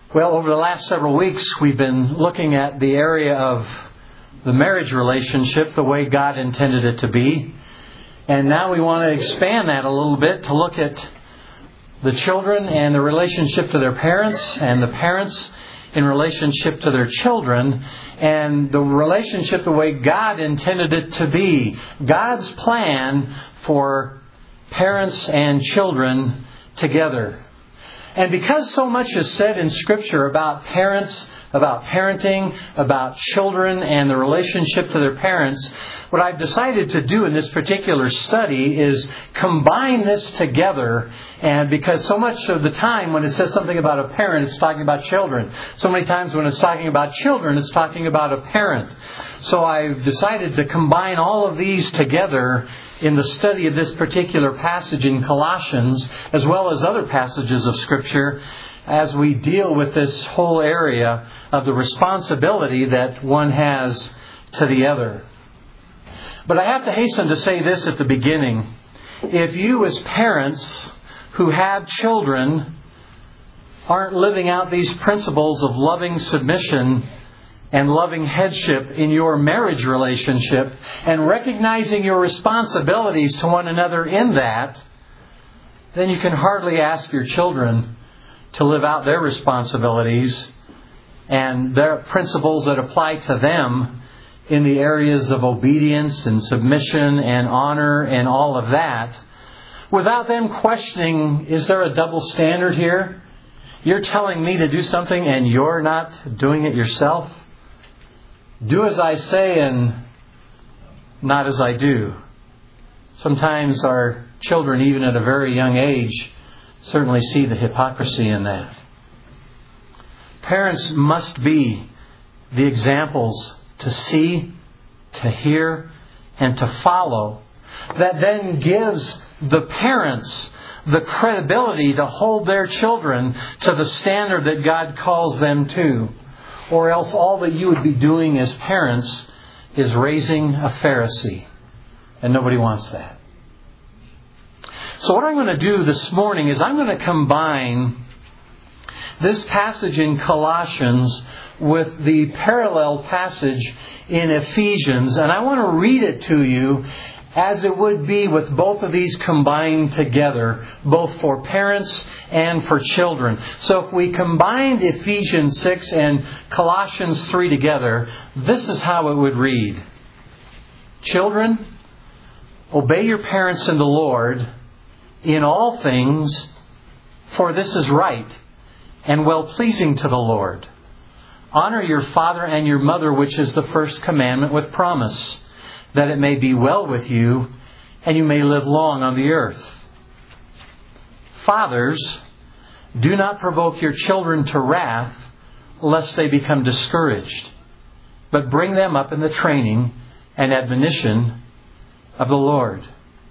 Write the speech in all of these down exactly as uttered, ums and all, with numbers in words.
Well, over the last several weeks, we've been looking at the area of the marriage relationship, the way God intended it to be. And now we want to expand that a little bit to look at the children and the relationship to their parents, and the parents in relationship to their children, and the relationship the way God intended it to be. God's plan for parents and children together. And because so much is said in Scripture about parents, about parenting, about children and the relationship to their parents, what I've decided to do in this particular study is combine this together. And because so much of the time when it says something about a parent, it's talking about children. So many times when it's talking about children, it's talking about a parent. So I've decided to combine all of these together in the study of this particular passage in Colossians, as well as other passages of Scripture, as we deal with this whole area of the responsibility that one has to the other. But I have to hasten to say this at the beginning. If you as parents who have children aren't living out these principles of loving submission and loving headship in your marriage relationship, and recognizing your responsibilities to one another in that, then you can hardly ask your children to live out their responsibilities and their principles that apply to them in the areas of obedience and submission and honor and all of that, without them questioning, is there a double standard here? You're telling me to do something and you're not doing it yourself? Do as I say and not as I do. Sometimes our children, even at a very young age, certainly see the hypocrisy in that. Parents must be the examples to see, to hear, and to follow, that then gives the parents the credibility to hold their children to the standard that God calls them to. Or else all that you would be doing as parents is raising a Pharisee. And nobody wants that. So what I'm going to do this morning is I'm going to combine this passage in Colossians with the parallel passage in Ephesians. And I want to read it to you as it would be with both of these combined together, both for parents and for children. So if we combined Ephesians six and Colossians three together, this is how it would read. Children, obey your parents in the Lord in all things, for this is right and well-pleasing to the Lord. Honor your father and your mother, which is the first commandment with promise, that it may be well with you and you may live long on the earth. Fathers, do not provoke your children to wrath, lest they become discouraged, but bring them up in the training and admonition of the Lord.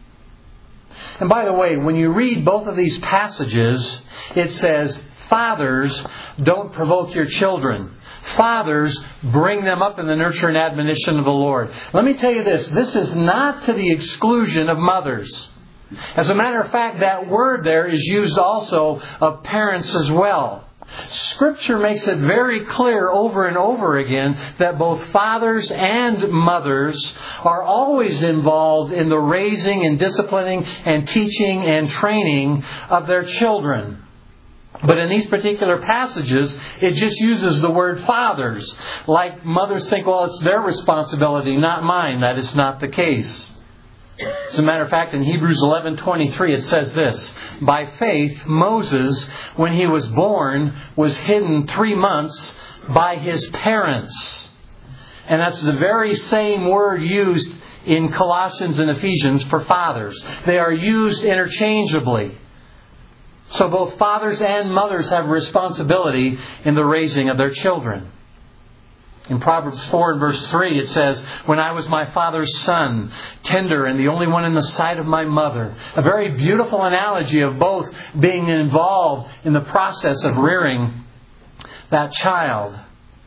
And by the way, when you read both of these passages, it says, fathers, don't provoke your children. Fathers, bring them up in the nurture and admonition of the Lord. Let me tell you this. This is not to the exclusion of mothers. As a matter of fact, that word there is used also of parents as well. Scripture makes it very clear over and over again that both fathers and mothers are always involved in the raising and disciplining and teaching and training of their children. But in these particular passages, it just uses the word fathers. Like mothers think, well, it's their responsibility, not mine. That is not the case. As a matter of fact, in Hebrews eleven twenty-three, it says this: by faith, Moses, when he was born, was hidden three months by his parents. And that's the very same word used in Colossians and Ephesians for fathers. They are used interchangeably. So both fathers and mothers have responsibility in the raising of their children. In Proverbs four and verse three, it says, when I was my father's son, tender and the only one in the sight of my mother. A very beautiful analogy of both being involved in the process of rearing that child.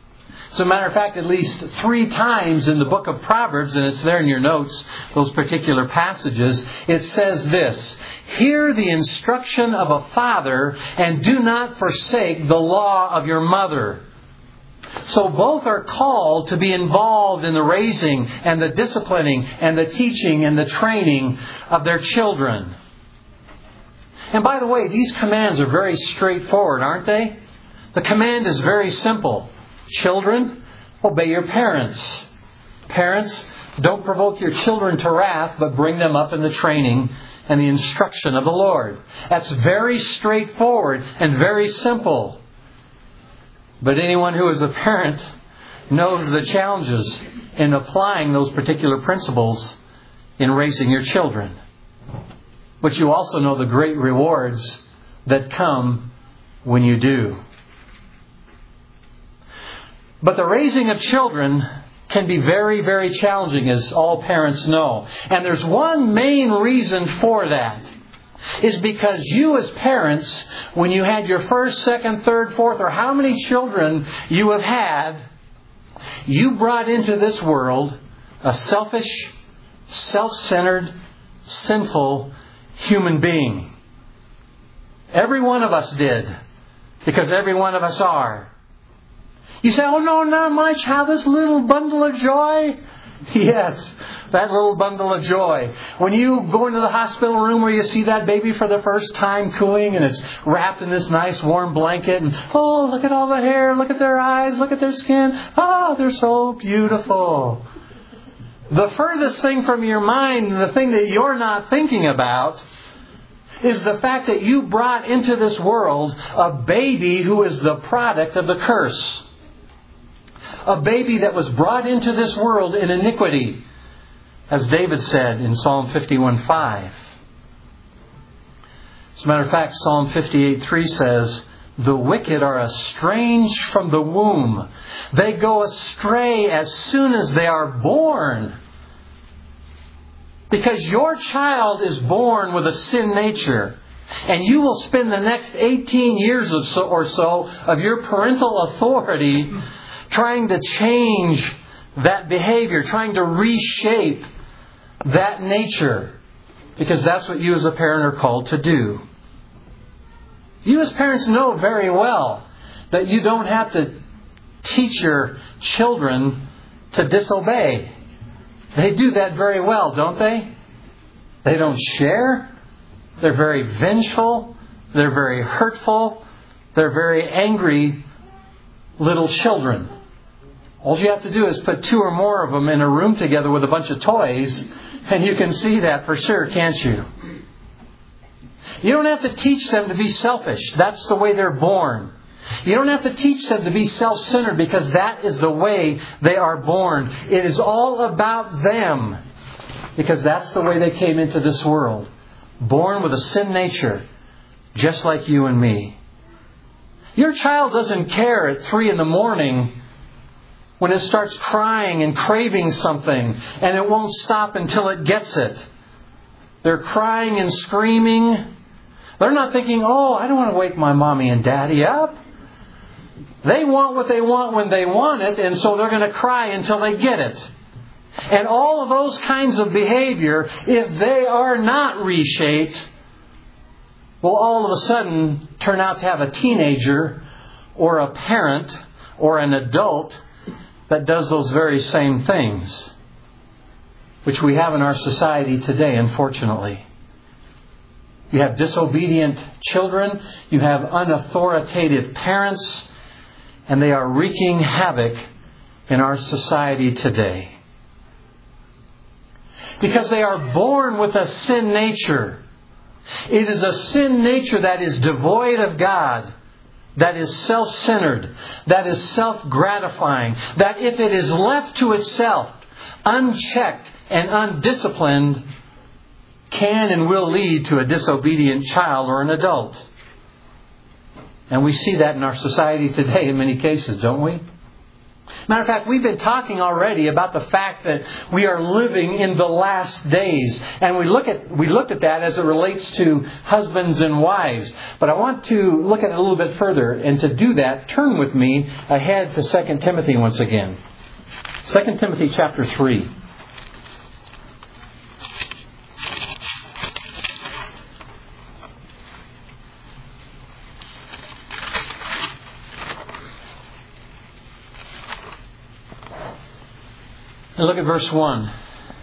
As a matter of fact, at least three times in the book of Proverbs, and it's there in your notes, those particular passages, it says this: "Hear the instruction of a father, and do not forsake the law of your mother." So both are called to be involved in the raising and the disciplining and the teaching and the training of their children. And by the way, these commands are very straightforward, aren't they? The command is very simple. Children, obey your parents. Parents, don't provoke your children to wrath, but bring them up in the training and the instruction of the Lord. That's very straightforward and very simple. But anyone who is a parent knows the challenges in applying those particular principles in raising your children. But you also know the great rewards that come when you do. But the raising of children can be very, very challenging, as all parents know. And there's one main reason for that. Is because you as parents, when you had your first, second, third, fourth, or how many children you have had, you brought into this world a selfish, self-centered, sinful human being. Every one of us did, because every one of us are. You say, "Oh no, not my child, this little bundle of joy." Yes, that little bundle of joy. When you go into the hospital room where you see that baby for the first time cooing, and it's wrapped in this nice warm blanket, and oh, look at all the hair, look at their eyes, look at their skin. Oh, they're so beautiful. The furthest thing from your mind, the thing that you're not thinking about, is the fact that you brought into this world a baby who is the product of the curse. A baby that was brought into this world in iniquity, as David said in Psalm fifty-one five. As a matter of fact, Psalm fifty-eight three says, "The wicked are estranged from the womb. They go astray as soon as they are born." Because your child is born with a sin nature. And you will spend the next eighteen years or so of your parental authority trying to change that behavior, trying to reshape that nature. Because that's what you as a parent are called to do. You as parents know very well that you don't have to teach your children to disobey. They do that very well, don't they? They don't share. They're very vengeful. They're very hurtful. They're very angry little children. All you have to do is put two or more of them in a room together with a bunch of toys, and you can see that for sure, can't you? You don't have to teach them to be selfish. That's the way they're born. You don't have to teach them to be self-centered, because that is the way they are born. It is all about them, because that's the way they came into this world. Born with a sin nature, just like you and me. Your child doesn't care at three in the morning when it starts crying and craving something, and it won't stop until it gets it. They're crying and screaming. They're not thinking, "Oh, I don't want to wake my mommy and daddy up." They want what they want when they want it, and so they're going to cry until they get it. And all of those kinds of behavior, if they are not reshaped, will all of a sudden turn out to have a teenager or a parent or an adult that does those very same things, which we have in our society today, unfortunately. You have disobedient children, you have unauthoritative parents, and they are wreaking havoc in our society today. Because they are born with a sin nature. It is a sin nature that is devoid of God, that is self-centered, that is self-gratifying, that if it is left to itself, unchecked and undisciplined, can and will lead to a disobedient child or an adult. And we see that in our society today in many cases, don't we? Matter of fact, we've been talking already about the fact that we are living in the last days. And we look at we looked at that as it relates to husbands and wives. But I want to look at it a little bit further. And to do that, turn with me ahead to Second Timothy once again. Second Timothy chapter three. And look at verse one.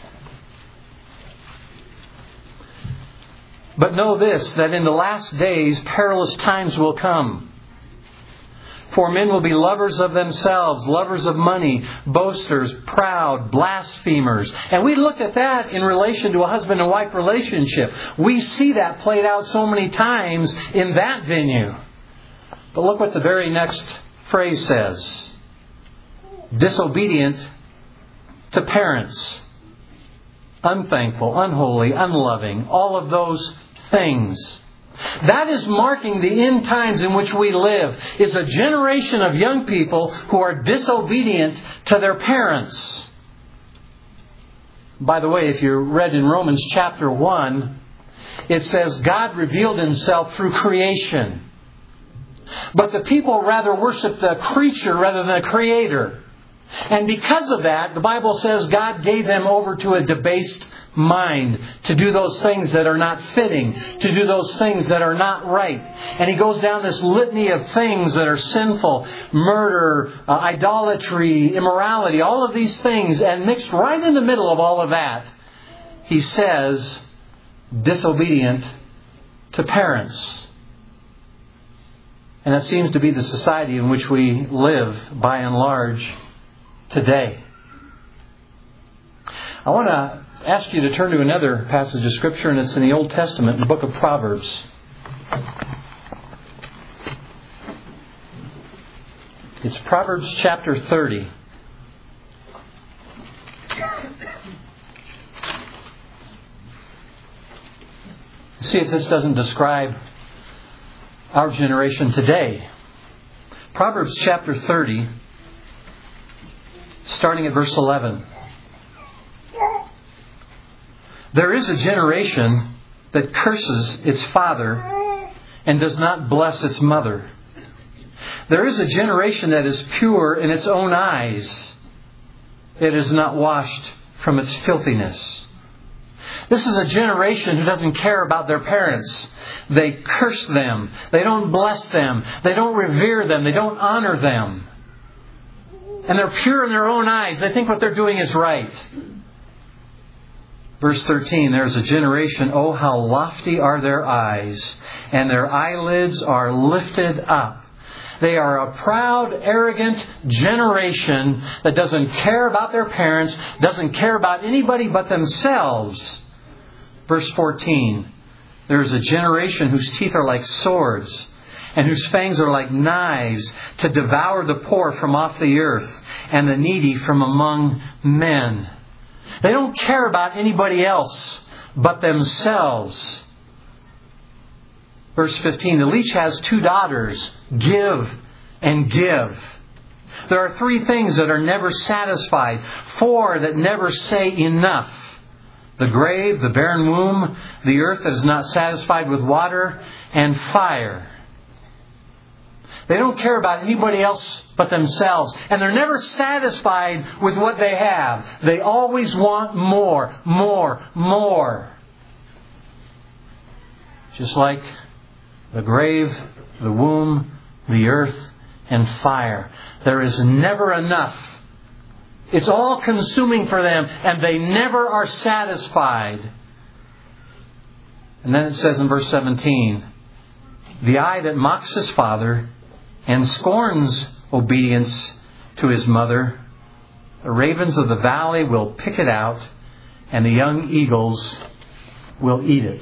But know this, that in the last days perilous times will come. For men will be lovers of themselves, lovers of money, boasters, proud, blasphemers. And we looked at that in relation to a husband and wife relationship. We see that played out so many times in that venue. But look what the very next phrase says. Disobedient to parents, unthankful, unholy, unloving, all of those things. That is marking the end times in which we live. It's a generation of young people who are disobedient to their parents. By the way, if you read in Romans chapter one, it says God revealed Himself through creation. But the people rather worship the creature rather than the Creator. And because of that, the Bible says God gave them over to a debased mind to do those things that are not fitting, to do those things that are not right. And he goes down this litany of things that are sinful, murder, uh, idolatry, immorality, all of these things. And mixed right in the middle of all of that, he says, disobedient to parents. And that seems to be the society in which we live by and large today. I want to ask you to turn to another passage of Scripture, and it's in the Old Testament, the book of Proverbs. It's Proverbs chapter thirty. See if this doesn't describe our generation today. Proverbs chapter thirty, starting at verse eleven. There is a generation that curses its father and does not bless its mother. There is a generation that is pure in its own eyes. It is not washed from its filthiness. This is a generation who doesn't care about their parents. They curse them. They don't bless them. They don't revere them. They don't honor them. And they're pure in their own eyes. They think what they're doing is right. Verse thirteen, there's a generation, oh, how lofty are their eyes, and their eyelids are lifted up. They are a proud, arrogant generation that doesn't care about their parents, doesn't care about anybody but themselves. Verse fourteen, there's a generation whose teeth are like swords, and whose fangs are like knives, to devour the poor from off the earth, and the needy from among men. They don't care about anybody else but themselves. Verse fifteen, the leech has two daughters, give and give. There are three things that are never satisfied, four that never say enough. The grave, the barren womb, the earth that is not satisfied with water, and fire. They don't care about anybody else but themselves. And they're never satisfied with what they have. They always want more, more, more. Just like the grave, the womb, the earth, and fire. There is never enough. It's all consuming for them, and they never are satisfied. And then it says in verse seventeen, the eye that mocks his father and scorns obedience to his mother, the ravens of the valley will pick it out, and the young eagles will eat it.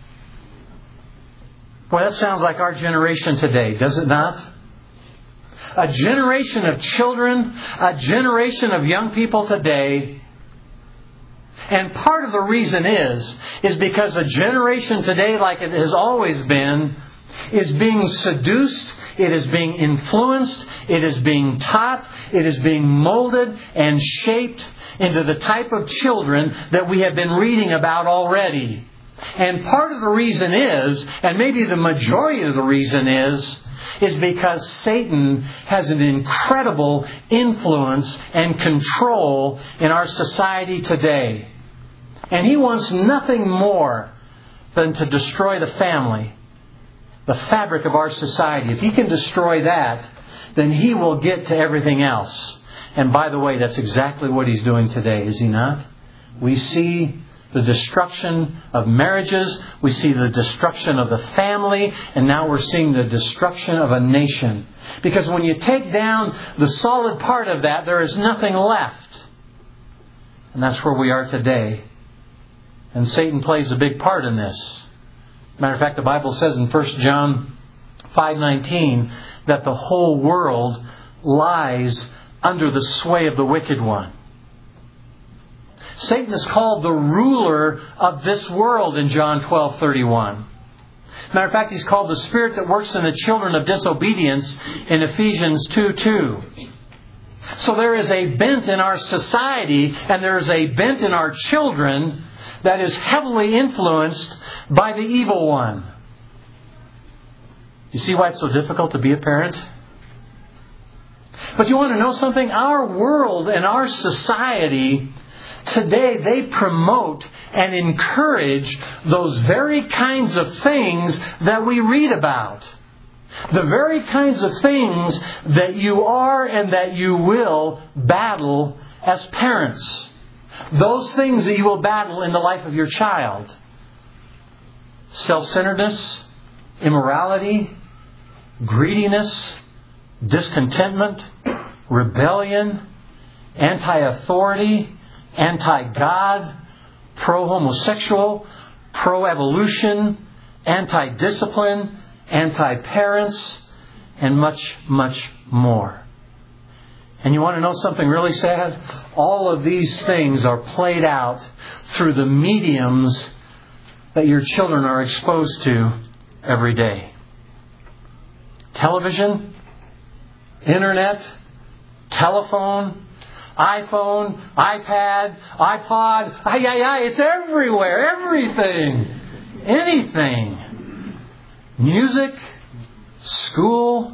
Boy, that sounds like our generation today, does it not? A generation of children, a generation of young people today. And part of the reason is, is because a generation today, like it has always been, is being seduced, it is being influenced, it is being taught, it is being molded and shaped into the type of children that we have been reading about already. And part of the reason is, and maybe the majority of the reason is, is because Satan has an incredible influence and control in our society today. And he wants nothing more than to destroy the family, the fabric of our society. If he can destroy that, then he will get to everything else. And by the way, that's exactly what he's doing today, is he not? We see the destruction of marriages, we see the destruction of the family, and now we're seeing the destruction of a nation. Because when you take down the solid part of that, there is nothing left. And that's where we are today. And Satan plays a big part in this. Matter of fact, the Bible says in First John five nineteen that the whole world lies under the sway of the wicked one. Satan is called the ruler of this world in John twelve thirty-one. Matter of fact, he's called the spirit that works in the children of disobedience in Ephesians two two. So there is a bent in our society and there is a bent in our children that is heavily influenced by the evil one. You see why it's so difficult to be a parent? But you want to know something? Our world and our society today, they promote and encourage those very kinds of things that we read about. The very kinds of things that you are and that you will battle as parents. Those things that you will battle in the life of your child. Self-centeredness, immorality, greediness, discontentment, rebellion, anti-authority, anti-God, pro-homosexual, pro-evolution, anti-discipline, anti-parents, and much, much more. And you want to know something really sad? All of these things are played out through the mediums that your children are exposed to every day. Television, internet, telephone, iPhone, iPad, iPod, ay, ay, ay, it's everywhere, everything, anything. Music, school.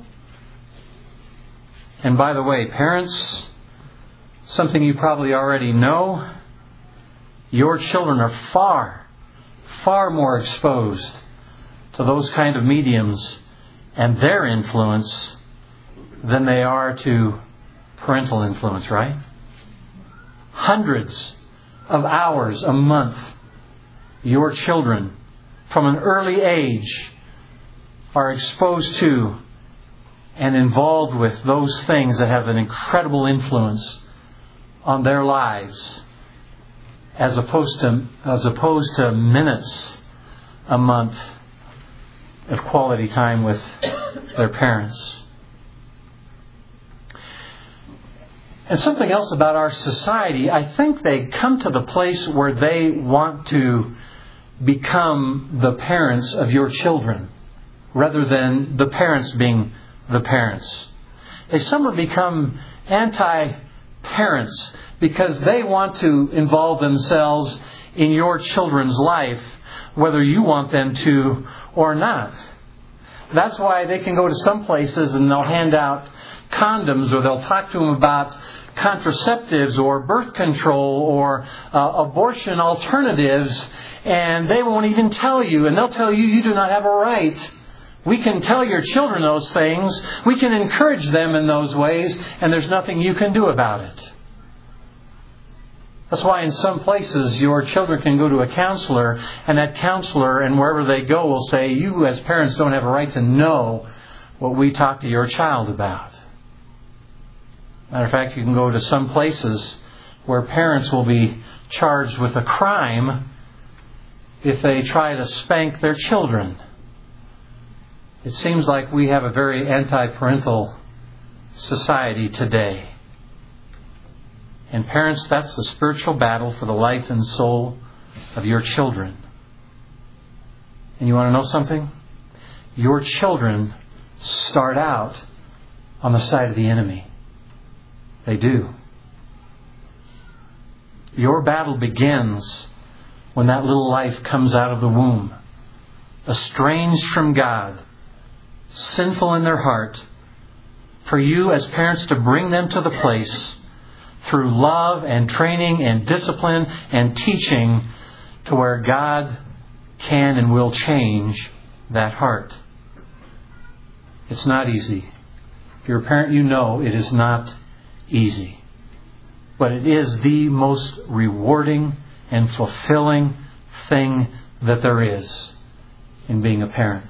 And by the way, parents, something you probably already know, your children are far, far more exposed to those kind of mediums and their influence than they are to parental influence, right? Hundreds of hours a month, your children from an early age are exposed to and involved with those things that have an incredible influence on their lives, as opposed to as opposed to minutes a month of quality time with their parents. And something else about our society, I think they come to the place where they want to become the parents of your children rather than the parents being the parents. They somewhat become anti-parents because they want to involve themselves in your children's life whether you want them to or not. That's why they can go to some places and they'll hand out condoms, or they'll talk to them about contraceptives or birth control or uh, abortion alternatives, and they won't even tell you. And they'll tell you, you do not have a right. We can tell your children those things. We can encourage them in those ways, and there's nothing you can do about it. That's why in some places your children can go to a counselor, and that counselor, and wherever they go, will say, you as parents don't have a right to know what we talk to your child about. Matter of fact, you can go to some places where parents will be charged with a crime if they try to spank their children. It seems like we have a very anti-parental society today. And parents, that's the spiritual battle for the life and soul of your children. And you want to know something? your children start out on the side of the enemy. They do. Your battle begins when that little life comes out of the womb, estranged from God, sinful in their heart, for you as parents to bring them to the place through love and training and discipline and teaching to where God can and will change that heart. It's not easy. If you're a parent, you know it is not easy. But it is the most rewarding and fulfilling thing that there is in being a parent.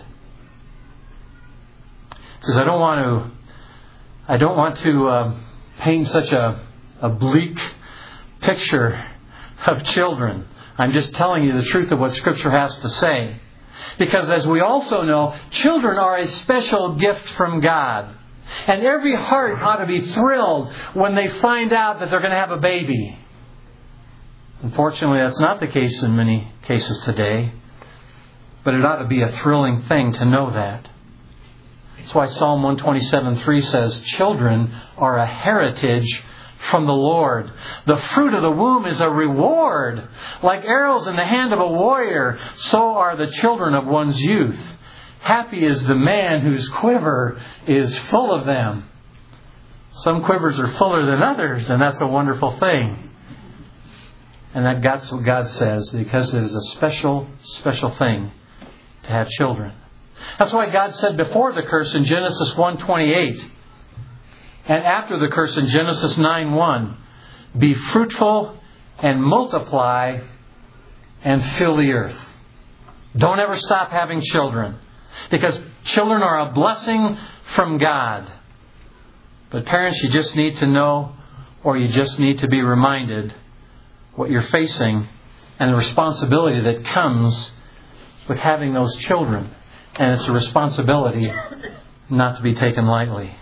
Because I don't want to, I don't want to uh, paint such a, a bleak picture of children. I'm just telling you the truth of what Scripture has to say. Because as we also know, children are a special gift from God. And every heart ought to be thrilled when they find out that they're going to have a baby. Unfortunately, that's not the case in many cases today. But it ought to be a thrilling thing to know that. That's why Psalm one twenty-seven three says, children are a heritage from the Lord. The fruit of the womb is a reward. Like arrows in the hand of a warrior, so are the children of one's youth. Happy is the man whose quiver is full of them. Some quivers are fuller than others, and that's a wonderful thing. And that that's what God says, because it is a special, special thing to have children. That's why God said before the curse in Genesis one twenty-eight, and after the curse in Genesis nine one, be fruitful and multiply and fill the earth. Don't ever stop having children. Because children are a blessing from God. But parents, you just need to know, or you just need to be reminded what you're facing and the responsibility that comes with having those children. And it's a responsibility not to be taken lightly.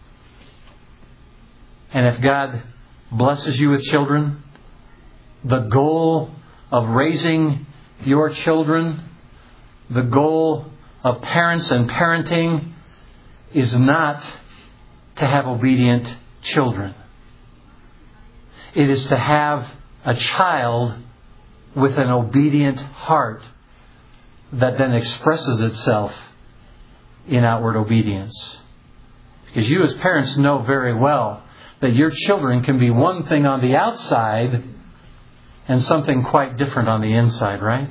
And if God blesses you with children, the goal of raising your children, the goal of parents and parenting is not to have obedient children. It is to have a child with an obedient heart that then expresses itself in outward obedience. Because you as parents know very well that your children can be one thing on the outside and something quite different on the inside, right?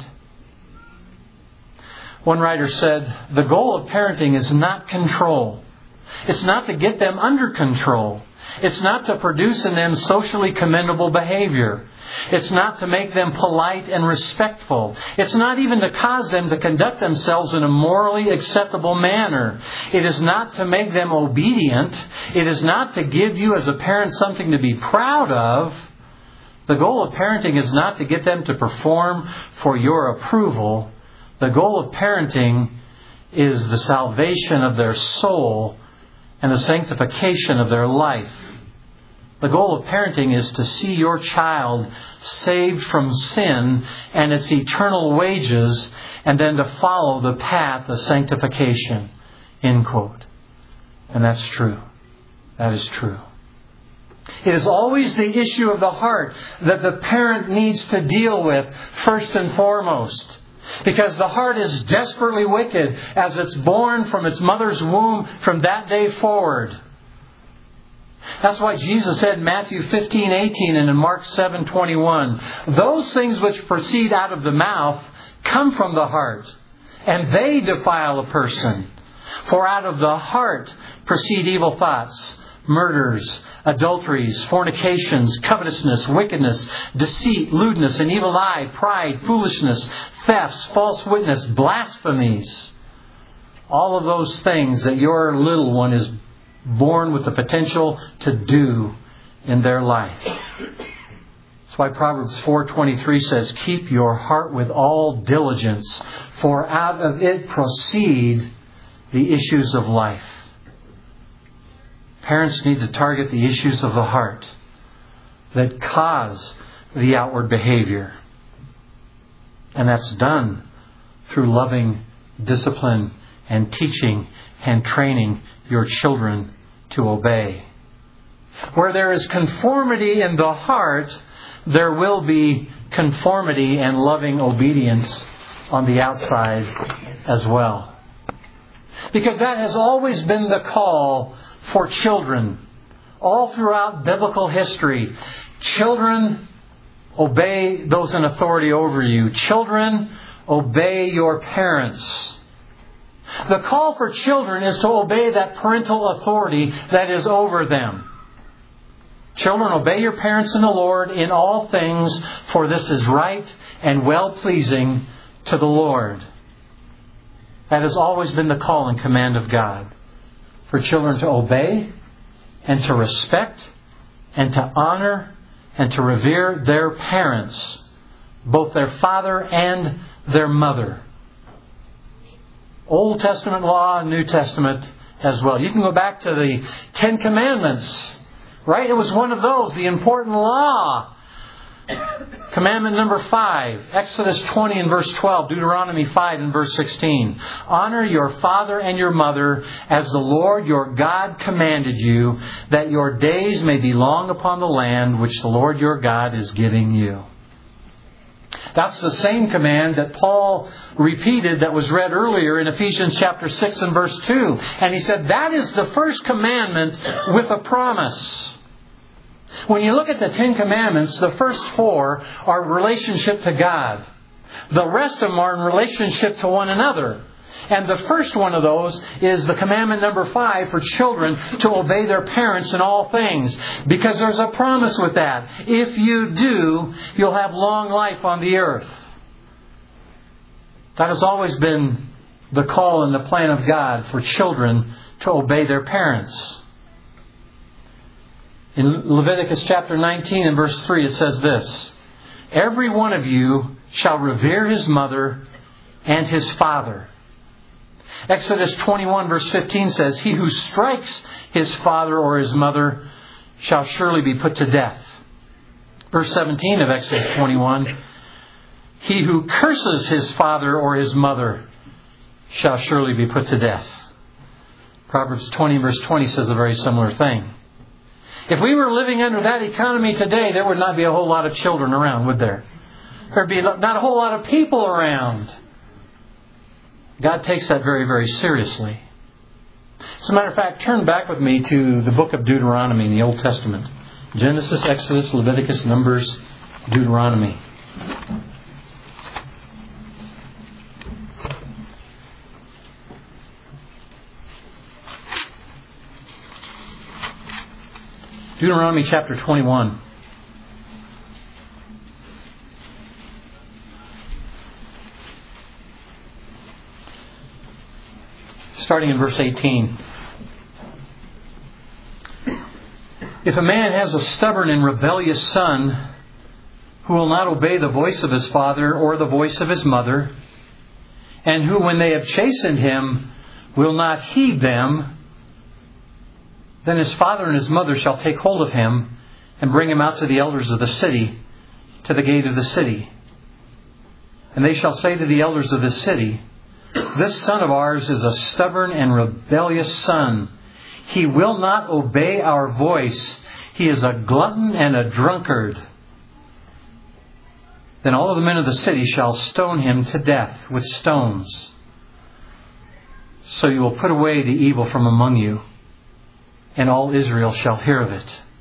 One writer said, the goal of parenting is not control. It's not to get them under control. It's not to produce in them socially commendable behavior. It's not to make them polite and respectful. It's not even to cause them to conduct themselves in a morally acceptable manner. It is not to make them obedient. It is not to give you as a parent something to be proud of. The goal of parenting is not to get them to perform for your approval. The goal of parenting is the salvation of their soul and the sanctification of their life. The goal of parenting is to see your child saved from sin and its eternal wages, and then to follow the path of sanctification. End quote. And that's true. That is true. It is always the issue of the heart that the parent needs to deal with first and foremost. Because the heart is desperately wicked as it's born from its mother's womb from that day forward. That's why Jesus said in Matthew fifteen eighteen and in Mark seven twenty-one, those things which proceed out of the mouth come from the heart, and they defile a person. For out of the heart proceed evil thoughts, murders, adulteries, fornications, covetousness, wickedness, deceit, lewdness, an evil eye, pride, foolishness, thefts, false witness, blasphemies. All of those things that your little one is born with the potential to do in their life. That's why Proverbs four twenty-three says, keep your heart with all diligence, for out of it proceed the issues of life. Parents need to target the issues of the heart that cause the outward behavior. And that's done through loving discipline and teaching and training your children to obey. Where there is conformity in the heart, there will be conformity and loving obedience on the outside as well. Because that has always been the call for children. All throughout biblical history, children, obey those in authority over you. Children, obey your parents. The call for children is to obey that parental authority that is over them. Children, obey your parents in the Lord in all things, for this is right and well-pleasing to the Lord. That has always been the call and command of God. For children to obey and to respect and to honor and to revere their parents, both their father and their mother. Old Testament law and New Testament as well. You can go back to the Ten Commandments, right? It was one of those, the important law. Commandment number five, Exodus twenty and verse twelve, Deuteronomy five and verse sixteen. Honor your father and your mother as the Lord your God commanded you, that your days may be long upon the land which the Lord your God is giving you. That's the same command that Paul repeated that was read earlier in Ephesians chapter six and verse two. And he said that is the first commandment with a promise. When you look at the Ten Commandments, the first four are relationship to God. The rest of them are in relationship to one another. And the first one of those is the commandment number five for children to obey their parents in all things. Because there's a promise with that. If you do, you'll have long life on the earth. That has always been the call and the plan of God for children to obey their parents. In Leviticus chapter nineteen and verse three it says this, every one of you shall revere his mother and his father. Exodus twenty-one verse fifteen says, he who strikes his father or his mother shall surely be put to death. Verse seventeen of Exodus twenty-one, he who curses his father or his mother shall surely be put to death. Proverbs twenty verse twenty says a very similar thing. If we were living under that economy today, there would not be a whole lot of children around, would there? There'd be not a whole lot of people around. God takes that very, very seriously. As a matter of fact, turn back with me to the book of Deuteronomy in the Old Testament. Genesis, Exodus, Leviticus, Numbers, Deuteronomy. Deuteronomy chapter twenty-one. Starting in verse eighteen. If a man has a stubborn and rebellious son who will not obey the voice of his father or the voice of his mother, and who, when they have chastened him, will not heed them, then his father and his mother shall take hold of him and bring him out to the elders of the city, to the gate of the city. And they shall say to the elders of the city, this son of ours is a stubborn and rebellious son. He will not obey our voice. He is a glutton and a drunkard. Then all of the men of the city shall stone him to death with stones. So you will put away the evil from among you, and all Israel shall hear of it.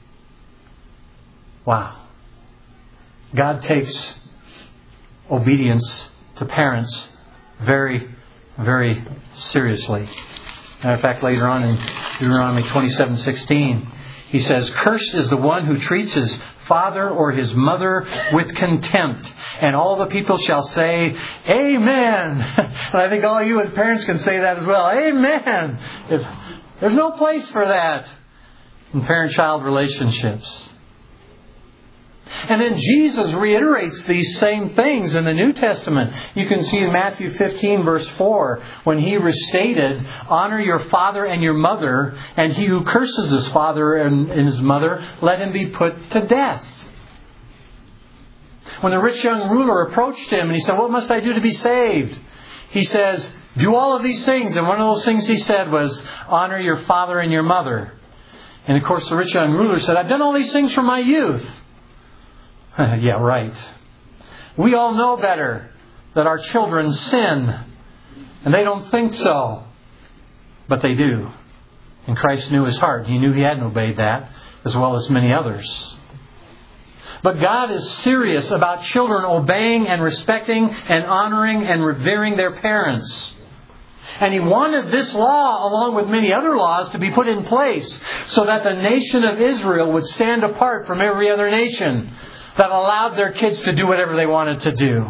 Wow. God takes obedience to parents very, very seriously. Matter of fact, later on in Deuteronomy twenty-seven sixteen, he says, cursed is the one who treats his father or his mother with contempt. And all the people shall say, Amen. And I think all you as parents can say that as well. Amen. If, There's no place for that in parent-child relationships. And then Jesus reiterates these same things in the New Testament. You can see in Matthew fifteen verse four, when He restated, honor your father and your mother, and he who curses his father and, and his mother, let him be put to death. When the rich young ruler approached Him and he said, what must I do to be saved? He He says, do all of these things. And one of those things He said was, honor your father and your mother. And of course the rich young ruler said, I've done all these things from my youth. Yeah, right. We all know better that our children sin. And they don't think so. But they do. And Christ knew his heart. He knew he hadn't obeyed that, as well as many others. But God is serious about children obeying and respecting and honoring and revering their parents. And He wanted this law, along with many other laws, to be put in place so that the nation of Israel would stand apart from every other nation that allowed their kids to do whatever they wanted to do.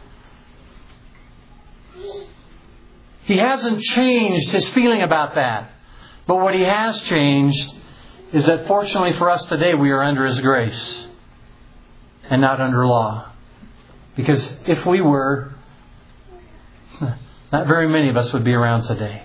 He hasn't changed His feeling about that. But what He has changed is that fortunately for us today, we are under His grace and not under law. Because if we were, not very many of us would be around today.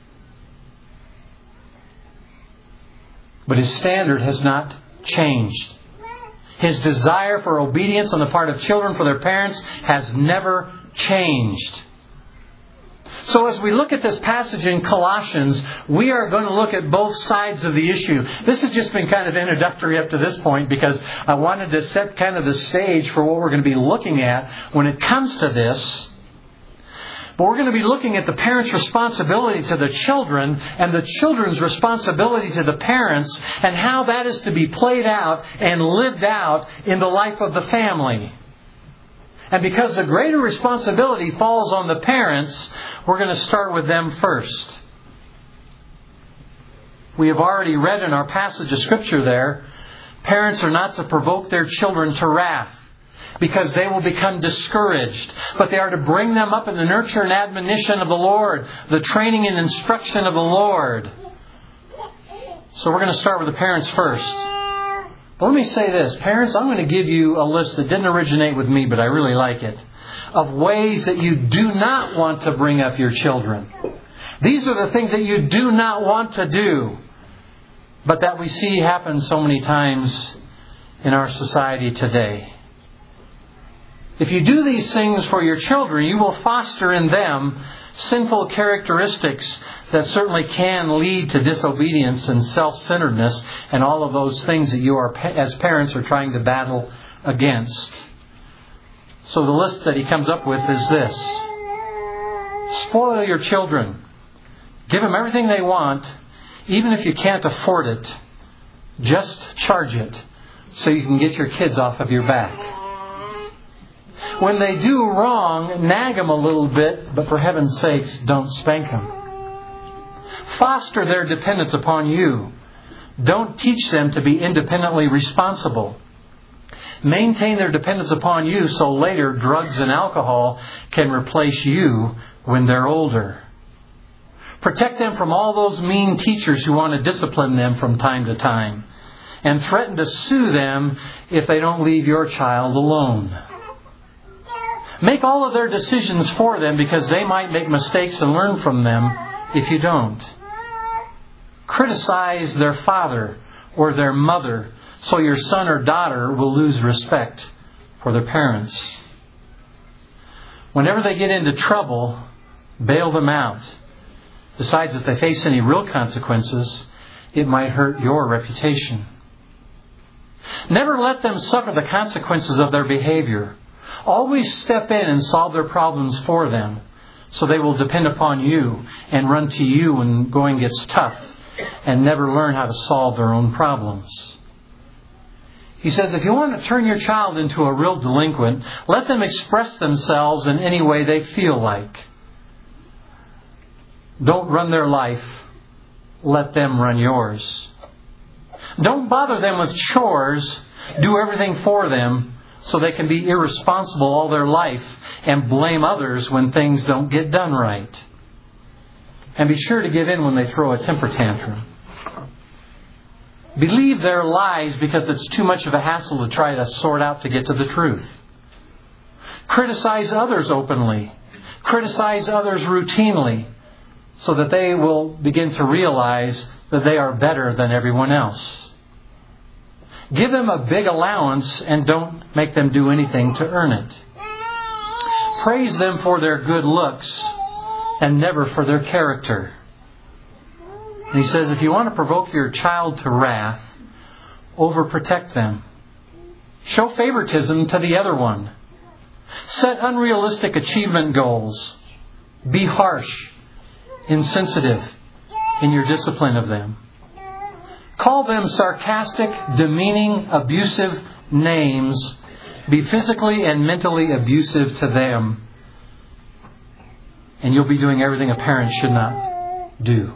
But His standard has not changed. His desire for obedience on the part of children for their parents has never changed. So as we look at this passage in Colossians, we are going to look at both sides of the issue. This has just been kind of introductory up to this point because I wanted to set kind of the stage for what we're going to be looking at when it comes to this. But we're going to be looking at the parents' responsibility to the children and the children's responsibility to the parents and how that is to be played out and lived out in the life of the family. And because the greater responsibility falls on the parents, we're going to start with them first. We have already read in our passage of Scripture there, parents are not to provoke their children to wrath because they will become discouraged. But they are to bring them up in the nurture and admonition of the Lord, the training and instruction of the Lord. So we're going to start with the parents first. But let me say this. Parents, I'm going to give you a list that didn't originate with me, but I really like it, of ways that you do not want to bring up your children. These are the things that you do not want to do, but that we see happen so many times in our society today. If you do these things for your children, you will foster in them sinful characteristics that certainly can lead to disobedience and self-centeredness and all of those things that you are, as parents, are trying to battle against. So the list that he comes up with is this. Spoil your children. Give them everything they want, even if you can't afford it. Just charge it so you can get your kids off of your back. When they do wrong, nag them a little bit, but for heaven's sakes, don't spank them. Foster their dependence upon you. Don't teach them to be independently responsible. Maintain their dependence upon you so later drugs and alcohol can replace you when they're older. Protect them from all those mean teachers who want to discipline them from time to time, and threaten to sue them if they don't leave your child alone. Make all of their decisions for them because they might make mistakes and learn from them if you don't. Criticize their father or their mother so your son or daughter will lose respect for their parents. Whenever they get into trouble, bail them out. Besides, if they face any real consequences, it might hurt your reputation. Never let them suffer the consequences of their behavior. Always step in and solve their problems for them so they will depend upon you and run to you when going gets tough and never learn how to solve their own problems. He says, if you want to turn your child into a real delinquent, let them express themselves in any way they feel like. Don't run their life. Let them run yours. Don't bother them with chores. Do everything for them so they can be irresponsible all their life and blame others when things don't get done right. And be sure to give in when they throw a temper tantrum. Believe their lies because it's too much of a hassle to try to sort out to get to the truth. Criticize others openly. Criticize others routinely so that they will begin to realize that they are better than everyone else. Give them a big allowance and don't make them do anything to earn it. Praise them for their good looks and never for their character. And he says, if you want to provoke your child to wrath, overprotect them. Show favoritism to the other one. Set unrealistic achievement goals. Be harsh, insensitive in your discipline of them. Call them sarcastic, demeaning, abusive names. Be physically and mentally abusive to them. And you'll be doing everything a parent should not do.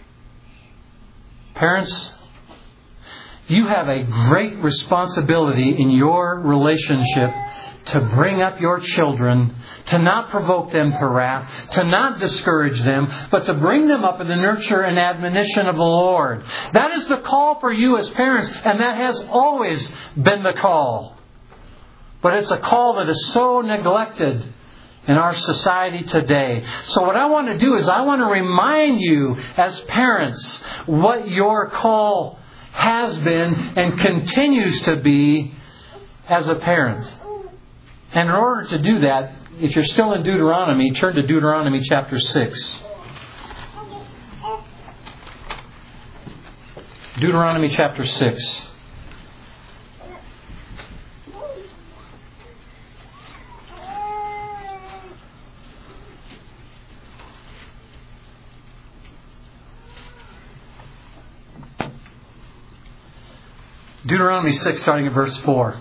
Parents, you have a great responsibility in your relationship to bring up your children, to not provoke them to wrath, to not discourage them, but to bring them up in the nurture and admonition of the Lord. That is the call for you as parents, and that has always been the call. But it's a call that is so neglected in our society today. So what I want to do is I want to remind you as parents what your call has been and continues to be as a parent. And in order to do that, if you're still in Deuteronomy, turn to Deuteronomy chapter six. Deuteronomy chapter six. Deuteronomy six, starting at verse four.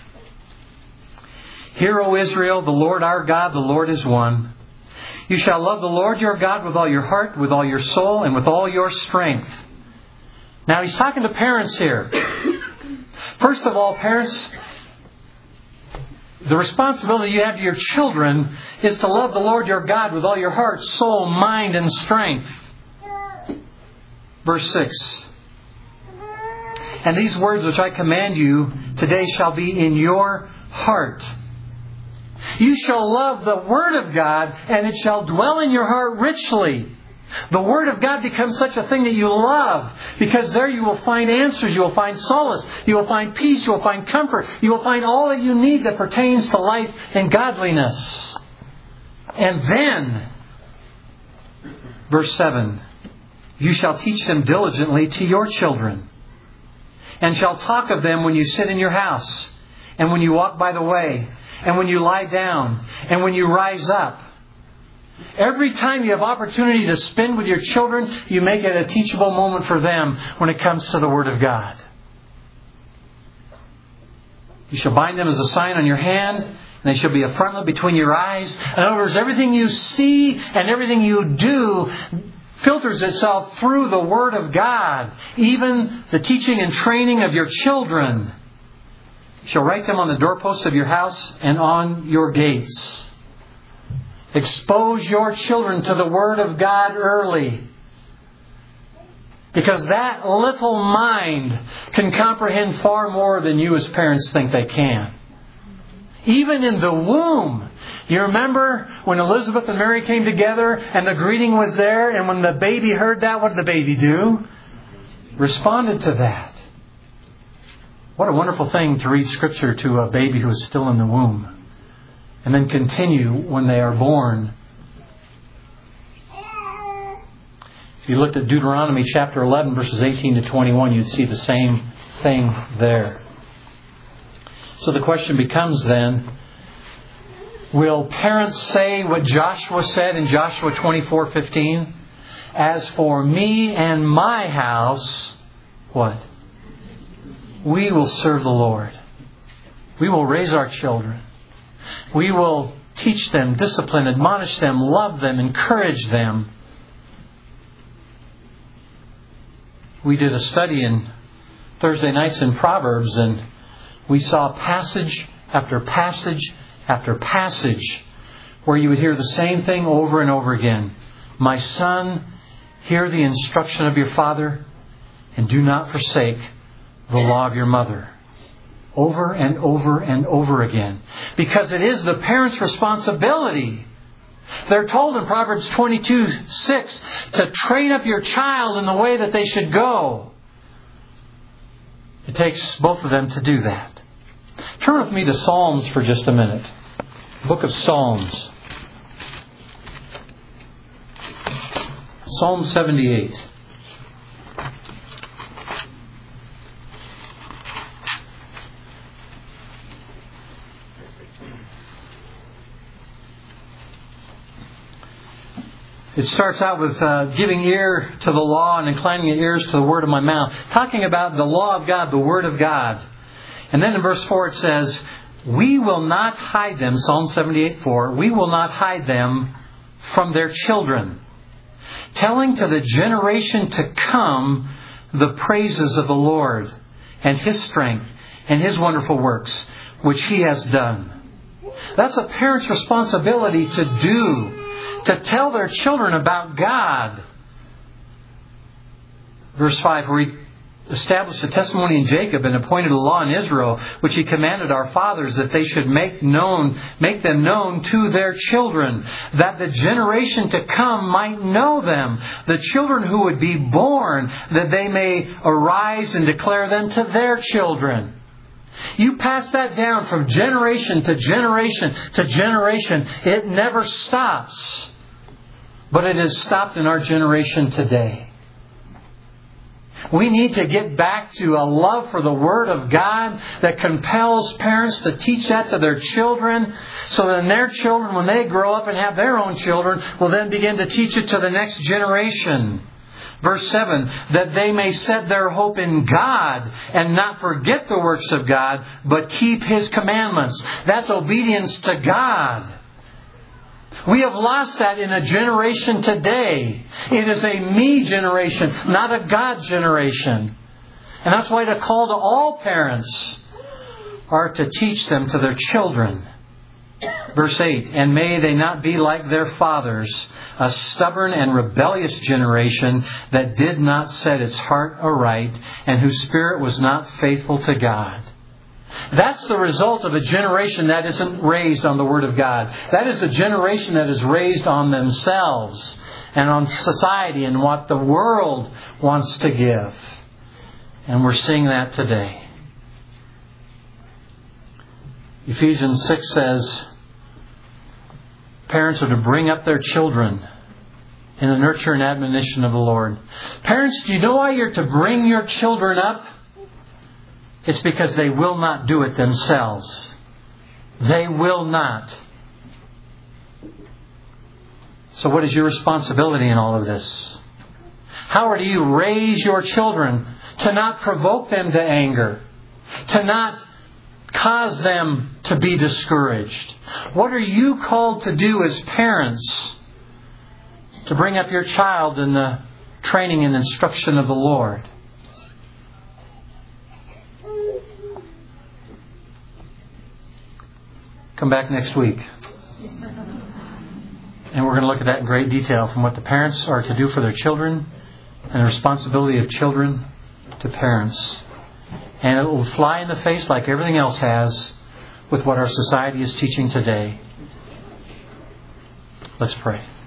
Hear, O Israel, the Lord our God, the Lord is one. You shall love the Lord your God with all your heart, with all your soul, and with all your strength. Now, he's talking to parents here. First of all, parents, the responsibility you have to your children is to love the Lord your God with all your heart, soul, mind, and strength. Verse six. And these words which I command you today shall be in your heart. You shall love the Word of God, and it shall dwell in your heart richly. The Word of God becomes such a thing that you love, because there you will find answers, you will find solace, you will find peace, you will find comfort, you will find all that you need that pertains to life and godliness. And then, verse seven, you shall teach them diligently to your children, and shall talk of them when you sit in your house, and when you walk by the way, and when you lie down, and when you rise up. Every time you have opportunity to spend with your children, you make it a teachable moment for them when it comes to the Word of God. You shall bind them as a sign on your hand, and they shall be a frontlet between your eyes. In other words, everything you see and everything you do filters itself through the Word of God. Even the teaching and training of your children. You shall write them on the doorposts of your house and on your gates. Expose your children to the Word of God early. Because that little mind can comprehend far more than you as parents think they can. Even in the womb. You remember when Elizabeth and Mary came together and the greeting was there, and when the baby heard that, what did the baby do? Responded to that. What a wonderful thing to read Scripture to a baby who is still in the womb. And then continue when they are born. If you looked at Deuteronomy chapter eleven, verses eighteen to twenty-one, you'd see the same thing there. So the question becomes then, will parents say what Joshua said in Joshua twenty-four fifteen? As for me and my house, what? We will serve the Lord. We will raise our children. We will teach them, discipline, admonish them, love them, encourage them. We did a study in Thursday nights in Proverbs, and we saw passage after passage after passage where you would hear the same thing over and over again. My son, hear the instruction of your father, and do not forsake the law of your mother. Over and over and over again. Because it is the parent's responsibility. They're told in Proverbs twenty-two six to train up your child in the way that they should go. It takes both of them to do that. Turn with me to Psalms for just a minute. Book of Psalms. Psalm seventy-eight. It starts out with uh, giving ear to the law and inclining your ears to the word of my mouth. Talking about the law of God, the word of God. And then in verse four it says, we will not hide them, Psalm seventy-eight four, we will not hide them from their children, telling to the generation to come the praises of the Lord and His strength and His wonderful works, which He has done. That's a parent's responsibility to do. To tell their children about God. Verse five, where He established a testimony in Jacob and appointed a law in Israel, which He commanded our fathers that they should make known, make them known to their children, that the generation to come might know them, the children who would be born, that they may arise and declare them to their children. You pass that down from generation to generation to generation. It never stops. But it has stopped in our generation today. We need to get back to a love for the Word of God that compels parents to teach that to their children, so that their children, when they grow up and have their own children, will then begin to teach it to the next generation. Verse seven, that they may set their hope in God and not forget the works of God, but keep His commandments. That's obedience to God. We have lost that in a generation today. It is a me generation, not a God generation. And that's why the call to all parents are to teach them to their children. Verse eight, and may they not be like their fathers, a stubborn and rebellious generation that did not set its heart aright and whose spirit was not faithful to God. That's the result of a generation that isn't raised on the Word of God. That is a generation that is raised on themselves and on society and what the world wants to give. And we're seeing that today. Ephesians six says, parents are to bring up their children in the nurture and admonition of the Lord. Parents, do you know why you're to bring your children up? It's because they will not do it themselves. They will not. So what is your responsibility in all of this? How do you raise your children to not provoke them to anger? To not cause them to be discouraged? What are you called to do as parents to bring up your child in the training and instruction of the Lord? Come back next week. And we're going to look at that in great detail, from what the parents are to do for their children and the responsibility of children to parents. And it will fly in the face, like everything else has, with what our society is teaching today. Let's pray.